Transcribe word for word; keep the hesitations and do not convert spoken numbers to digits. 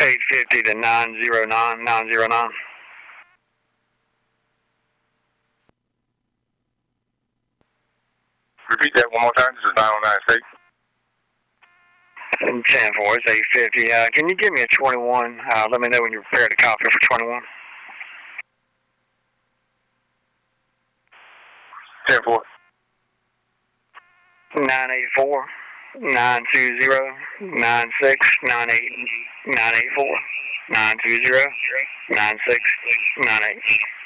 eight fifty to nine zero nine, nine zero nine. Repeat that one more time. This is nine oh nine State. ten four, it's eight fifty. Uh, can you give me a twenty-one? Uh, let me know when you're prepared to copy for twenty-one. ten four. nine eight four, nine two zero, nine six nine eight, nine eight four, nine two zero, nine six nine eight.